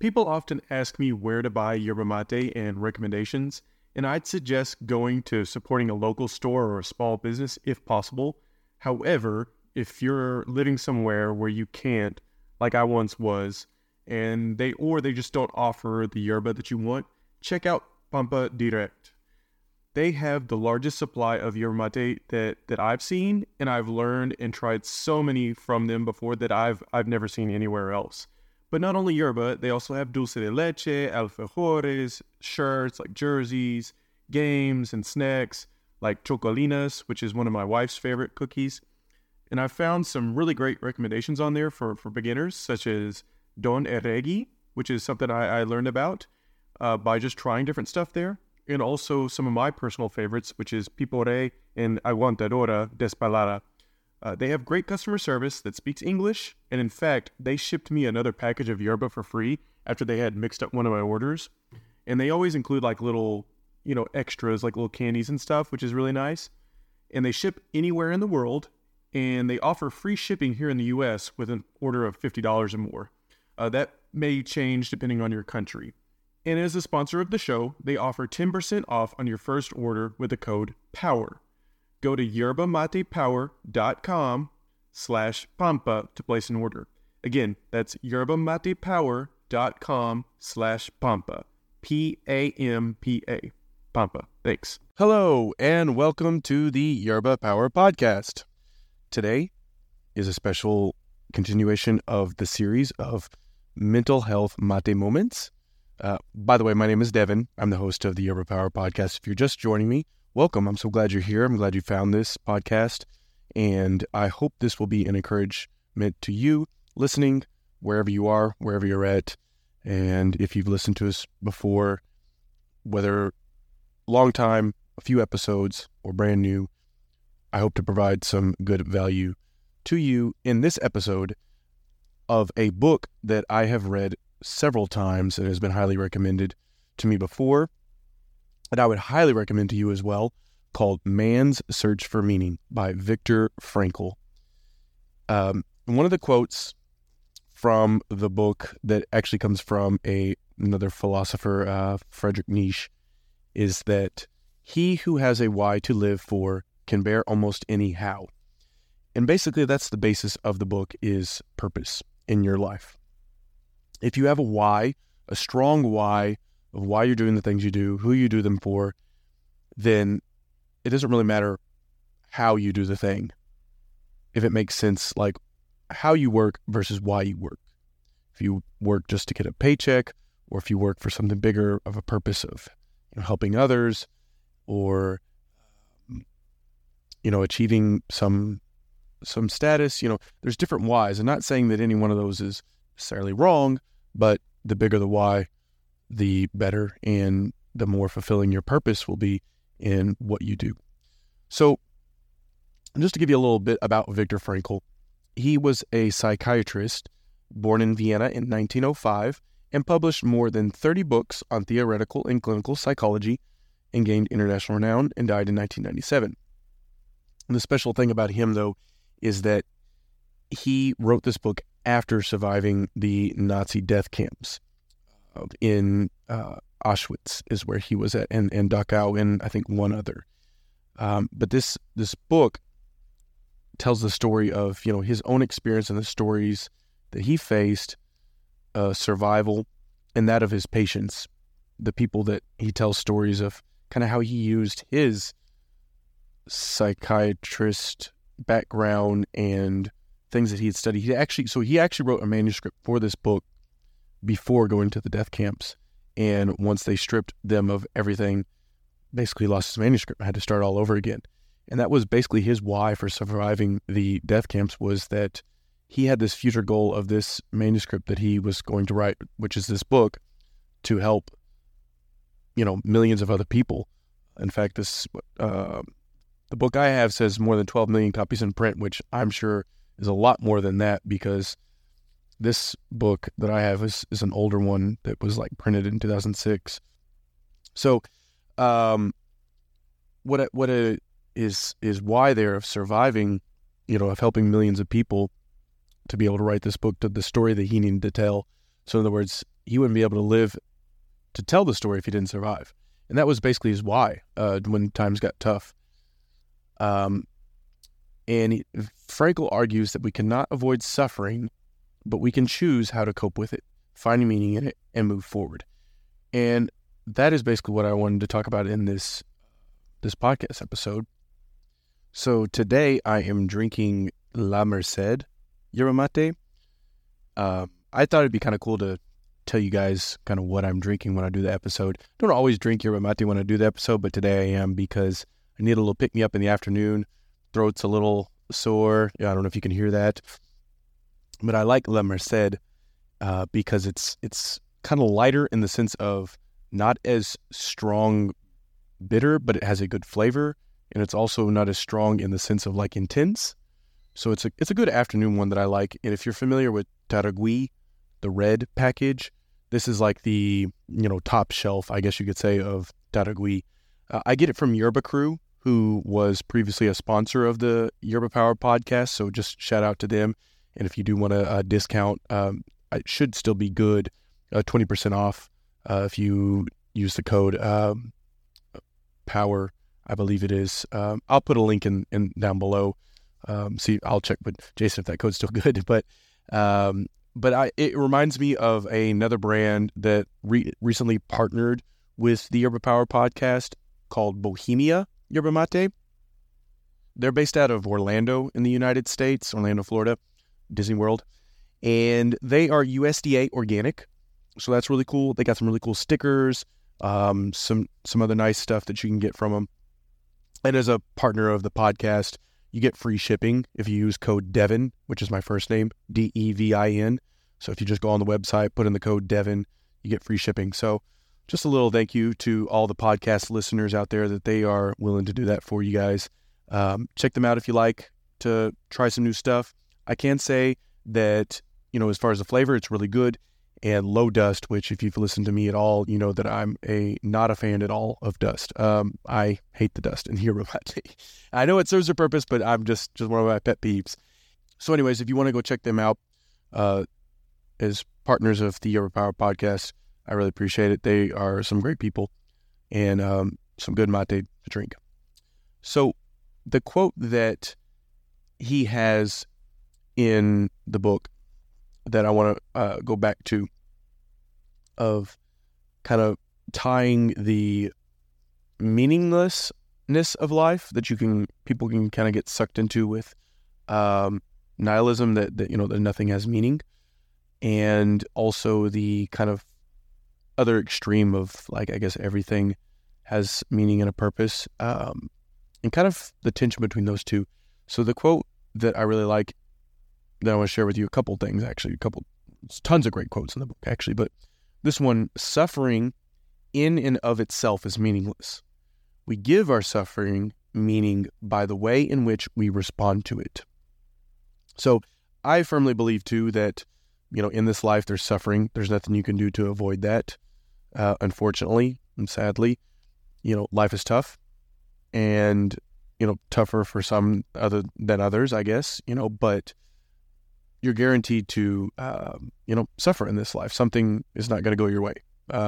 People often ask me where to buy yerba mate and recommendations, and I'd suggest going to supporting a local store or a small business if possible. However, if you're living somewhere where you can't, like I once was, and they just don't offer the yerba that you want, check out Pampa Direct. They have the largest supply of yerba mate that I've seen, and I've learned and tried so many from them before that I've never seen anywhere else. But not only yerba, they also have dulce de leche, alfajores, shirts like jerseys, games and snacks like chocolinas, which is one of my wife's favorite cookies. And I found some really great recommendations on there for beginners, such as Don Eregi, which is something I learned about by just trying different stuff there. And also some of my personal favorites, which is Pipore and Aguantadora Despalada. They have great customer service that speaks English, and in fact, they shipped me another package of yerba for free after they had mixed up one of my orders. And they always include like little, extras, like little candies and stuff, which is really nice. And they ship anywhere in the world, and they offer free shipping here in the U.S. with an order of $50 or more. That may change depending on your country. And as a sponsor of the show, they offer 10% off on your first order with the code POWER. Go to yerbamatepower.com/pampa to place an order. Again, that's yerbamatepower.com/pampa. P-A-M-P-A. Pampa. Thanks. Hello, and welcome to the Yerba Power Podcast. Today is a special continuation of the series of mental health mate moments. By the way, my name is Devin. I'm the host of the Yerba Power Podcast. If you're just joining me, welcome. I'm so glad you're here. I'm glad you found this podcast, and I hope this will be an encouragement to you listening wherever you are, wherever you're at. And if you've listened to us before, whether long time, a few episodes, or brand new, I hope to provide some good value to you in this episode of a book that I have read several times and has been highly recommended to me before, and I would highly recommend to you as well, called Man's Search for Meaning by Viktor Frankl. One of the quotes from the book that actually comes from another philosopher, Friedrich Nietzsche, is that he who has a why to live for can bear almost any how. And basically that's the basis of the book, is purpose in your life. If you have a why, a strong why of why you're doing the things you do, who you do them for, then it doesn't really matter how you do the thing. If it makes sense, like how you work versus why you work. If you work just to get a paycheck, or if you work for something bigger of a purpose of helping others, or achieving some status, there's different whys. I'm not saying that any one of those is necessarily wrong, but the bigger the why, the better, and the more fulfilling your purpose will be in what you do. So, just to give you a little bit about Viktor Frankl, he was a psychiatrist born in Vienna in 1905 and published more than 30 books on theoretical and clinical psychology and gained international renown, and died in 1997. And the special thing about him, though, is that he wrote this book after surviving the Nazi death camps in Auschwitz is where he was at, and Dachau, and I think one other. But this book tells the story of his own experience and the stories that he faced, survival, and that of his patients, the people that he tells stories of, kind of how he used his psychiatrist background and things that he had studied. He actually wrote a manuscript for this book before going to the death camps, and once they stripped them of everything, basically lost his manuscript and had to start all over again. And that was basically his why for surviving the death camps, was that he had this future goal of this manuscript that he was going to write, which is this book, to help millions of other people. In fact, the book I have says more than 12 million copies in print, which I'm sure is a lot more than that, because this book that I have is an older one that was printed in 2006. So, what is why there of surviving, of helping millions of people to be able to write this book, to the story that he needed to tell. So in other words, he wouldn't be able to live to tell the story if he didn't survive. And that was basically his why when times got tough. And Frankl argues that we cannot avoid suffering, but we can choose how to cope with it, find meaning in it, and move forward. And that is basically what I wanted to talk about in this podcast episode. So today I am drinking La Merced yerba mate. I thought it'd be kind of cool to tell you guys kind of what I'm drinking when I do the episode. I don't always drink yerba mate when I do the episode, but today I am because I need a little pick-me-up in the afternoon. Throat's a little sore. I don't know if you can hear that. But I like La Merced because it's kind of lighter in the sense of not as strong bitter, but it has a good flavor. And it's also not as strong in the sense of like intense. So it's a good afternoon one that I like. And if you're familiar with Taragüi, the red package, this is like the, top shelf, I guess you could say, of Taragüi. I get it from Yerba Crew, who was previously a sponsor of the Yerba Power podcast. So just shout out to them. And if you do want a discount, it should still be good, 20% off if you use the code POWER, I believe it is. I'll put a link in down below. See, I'll check with Jason if that code's still good. But it reminds me of another brand that recently partnered with the Yerba Power podcast called Bohemia Yerba Mate. They're based out of Orlando in the United States, Orlando, Florida, Disney World. And they are USDA organic. So that's really cool. They got some really cool stickers, some other nice stuff that you can get from them. And as a partner of the podcast, you get free shipping if you use code Devin, which is my first name, DEVIN. So if you just go on the website, put in the code Devin, you get free shipping. So just a little thank you to all the podcast listeners out there that they are willing to do that for you guys. Check them out if you like to try some new stuff. I can say that, as far as the flavor, it's really good and low dust, which if you've listened to me at all, you know that I'm not a fan at all of dust. I hate the dust in yerba mate. I know it serves a purpose, but I'm just one of my pet peeves. So anyways, if you want to go check them out as partners of the Yerba Power podcast, I really appreciate it. They are some great people and some good mate to drink. So the quote that he has in the book that I want to go back to, of kind of tying the meaninglessness of life that people can kind of get sucked into with nihilism, that nothing has meaning, and also the kind of other extreme of, like, I guess everything has meaning and a purpose, and kind of the tension between those two. So the quote that I really like that I want to share with you, a couple things actually, tons of great quotes in the book actually, but this one: suffering in and of itself is meaningless. We give our suffering meaning by the way in which we respond to it. So I firmly believe too that, in this life there's suffering. There's nothing you can do to avoid that. Unfortunately and sadly, life is tough, and, tougher for some other than others, I guess, but you're guaranteed to, suffer in this life. Something is not going to go your way.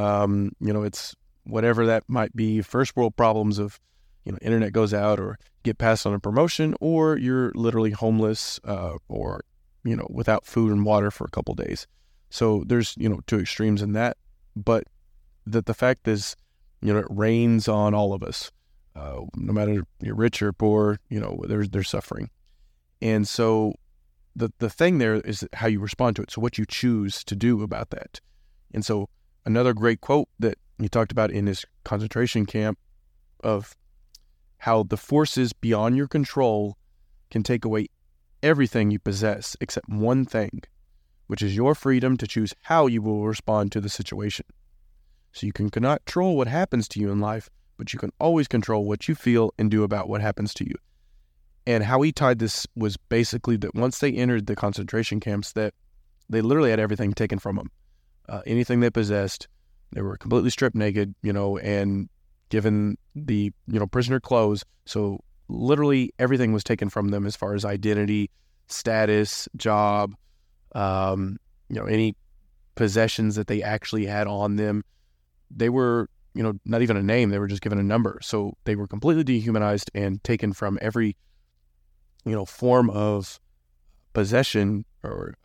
It's whatever that might be, first world problems of, internet goes out, or get passed on a promotion, or you're literally homeless, or, without food and water for a couple days. So there's, two extremes in that, but the fact is, it rains on all of us. No matter if you're rich or poor, there's suffering. And so the thing there is how you respond to it. So what you choose to do about that. And so another great quote that he talked about in his concentration camp, of how the forces beyond your control can take away everything you possess except one thing, which is your freedom to choose how you will respond to the situation. So you can control what happens to you in life, but you can always control what you feel and do about what happens to you. And how he tied this was basically that once they entered the concentration camps, that they literally had everything taken from them. Anything they possessed, they were completely stripped naked, and given the, prisoner clothes. So literally everything was taken from them as far as identity, status, job, any possessions that they actually had on them. They were, not even a name. They were just given a number. So they were completely dehumanized and taken from every, form of possession or,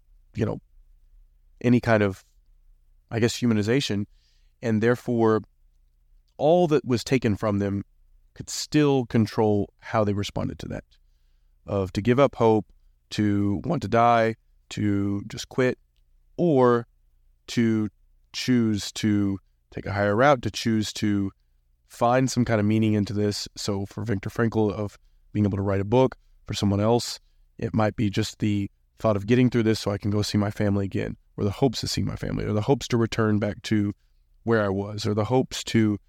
any kind of, I guess, humanization. And therefore, all that was taken from them could still control how they responded to that. To give up hope, to want to die, to just quit, or to choose to take a higher route, to choose to find some kind of meaning into this. So for Viktor Frankl, of being able to write a book. For someone else, it might be just the thought of getting through this so I can go see my family again, or the hopes to see my family, or the hopes to return back to where I was, or the hopes to,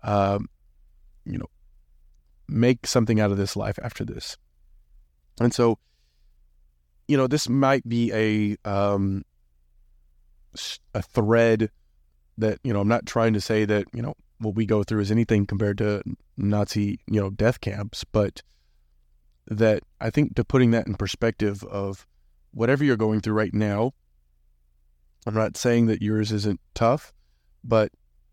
make something out of this life after this. And so, this might be a thread that, I'm not trying to say that, what we go through is anything compared to Nazi, death camps, but that I think to putting that in perspective of whatever you're going through right now, I'm not saying that yours isn't tough, but,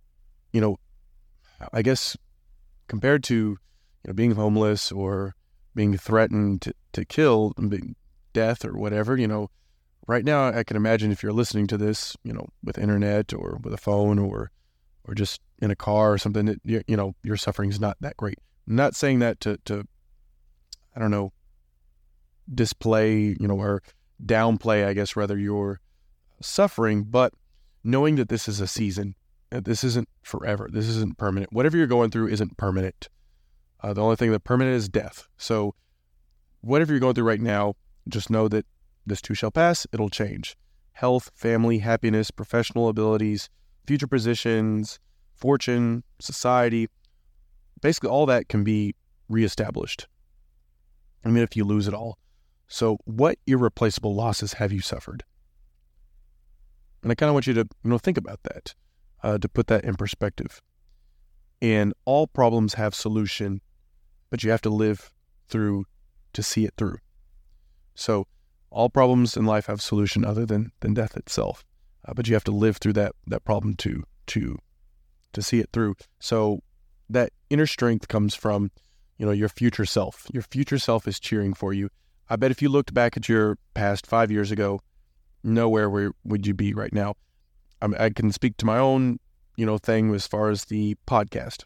I guess compared to, being homeless or being threatened to kill, death or whatever, right now I can imagine if you're listening to this, with internet or with a phone or just in a car or something, that, your suffering is not that great. I'm not saying that to I don't know, display, or downplay, I guess, rather, your suffering, but knowing that this is a season, that this isn't forever, this isn't permanent. Whatever you're going through isn't permanent. The only thing that's permanent is death. So whatever you're going through right now, just know that this too shall pass. It'll change. Health, family, happiness, professional abilities, future positions, fortune, society, basically all that can be reestablished. If you lose it all. So what irreplaceable losses have you suffered? And I kind of want you to, think about that, to put that in perspective. And all problems have solution, but you have to live through to see it through. So all problems in life have solution other than death itself, but you have to live through that problem to see it through. So that inner strength comes from, your future self. Your future self is cheering for you. I bet if you looked back at your past 5 years ago, nowhere where would you be right now. I can speak to my own, thing as far as the podcast.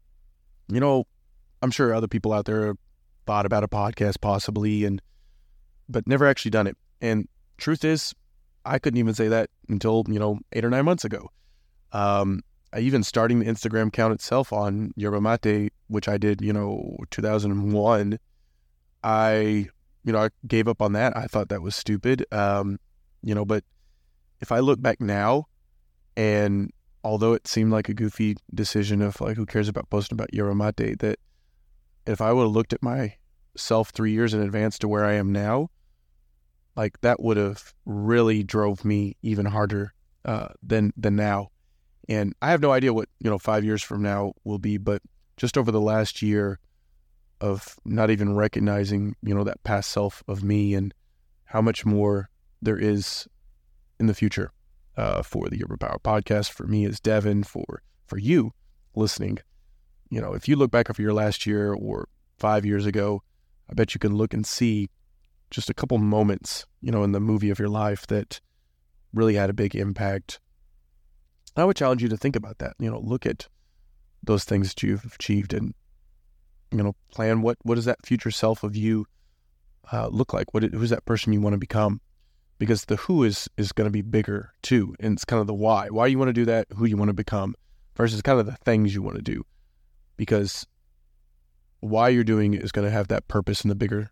I'm sure other people out there have thought about a podcast possibly, but never actually done it. And truth is, I couldn't even say that until, 8 or 9 months ago. Even starting the Instagram account itself on Yerba Mate, which I did, 2001, I gave up on that. I thought that was stupid. But if I look back now, and although it seemed like a goofy decision of like, who cares about posting about Yerba Mate, that if I would have looked at myself 3 years in advance to where I am now, like that would have really drove me even harder than now. And I have no idea what, 5 years from now will be, but just over the last year of not even recognizing, that past self of me and how much more there is in the future for the Yerba Power podcast, for me as Devin, for you listening. If you look back over your last year or 5 years ago, I bet you can look and see just a couple moments, in the movie of your life that really had a big impact. I would challenge you to think about that. Look at those things that you've achieved and, plan what does that future self of you look like? Who's that person you want to become? Because the who is going to be bigger too. And it's kind of the why. Why you want to do that, who you want to become, versus kind of the things you want to do. Because why you're doing it is going to have that purpose in the bigger,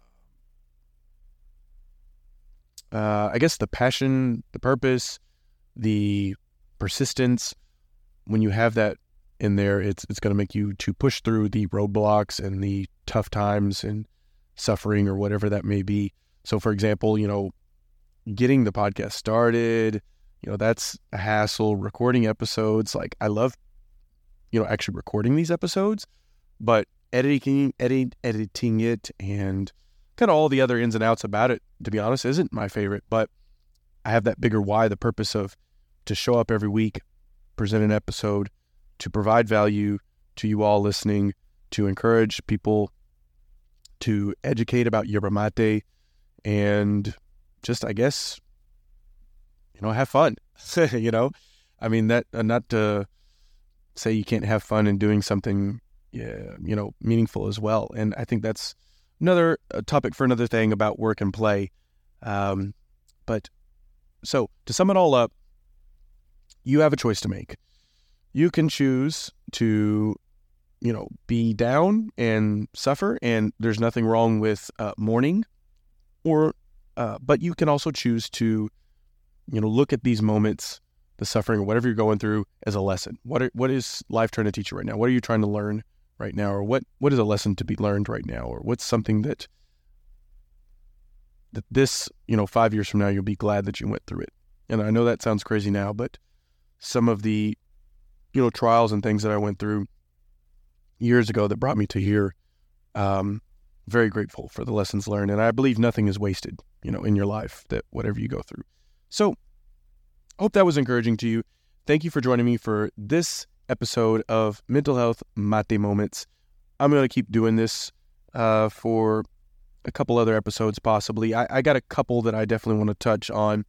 I guess the passion, the purpose, the persistence. When you have that in there, it's going to make you to push through the roadblocks and the tough times and suffering or whatever that may be. So for example, getting the podcast started, that's a hassle. Recording episodes, like I love, actually recording these episodes, but editing it and kind of all the other ins and outs about it, to be honest, isn't my favorite. But I have that bigger why, the purpose of to show up every week, present an episode, to provide value to you all listening, to encourage people, to educate about yerba mate, and just, I guess, have fun. I mean, that not to say you can't have fun in doing something, meaningful as well. And I think that's another topic for another thing about work and play. But so to sum it all up, you have a choice to make. You can choose to, be down and suffer, and there's nothing wrong with mourning, but you can also choose to, look at these moments, the suffering or whatever you're going through, as a lesson. What is life trying to teach you right now? What are you trying to learn right now? Or what is a lesson to be learned right now? Or what's something that this, 5 years from now, you'll be glad that you went through it. And I know that sounds crazy now, but some of the, trials and things that I went through years ago that brought me to here, very grateful for the lessons learned. And I believe nothing is wasted, in your life, that whatever you go through. So I hope that was encouraging to you. Thank you for joining me for this episode of Mental Health Mate Moments. I'm going to keep doing this for a couple other episodes possibly. I got a couple that I definitely want to touch on.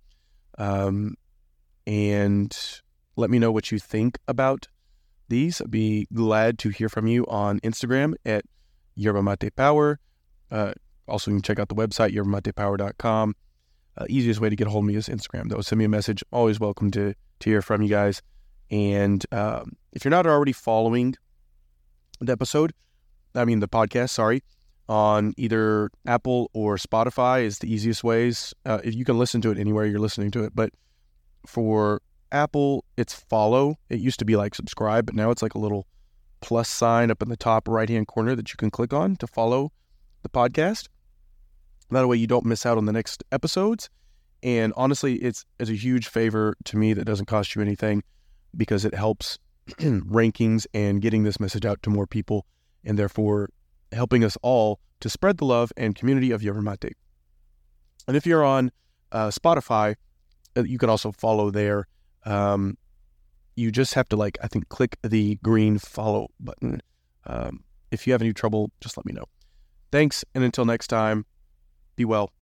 And let me know what you think about these. I'd be glad to hear from you on Instagram at Yerba Mate Power. Also, you can check out the website, yerbamatepower.com. Easiest way to get a hold of me is Instagram, though. Send me a message. Always welcome to hear from you guys. And if you're not already following the podcast, on either Apple or Spotify is the easiest ways. If you can listen to it anywhere you're listening to it. But for Apple, it's follow. It used to be like subscribe, but now it's like a little plus sign up in the top right-hand corner that you can click on to follow the podcast. That way you don't miss out on the next episodes. And honestly, it's a huge favor to me that doesn't cost you anything, because it helps rankings and getting this message out to more people, and therefore helping us all to spread the love and community of Yerba Mate. And if you're on Spotify, you can also follow there. You just have to click the green follow button. If you have any trouble, just let me know. Thanks, and until next time, be well.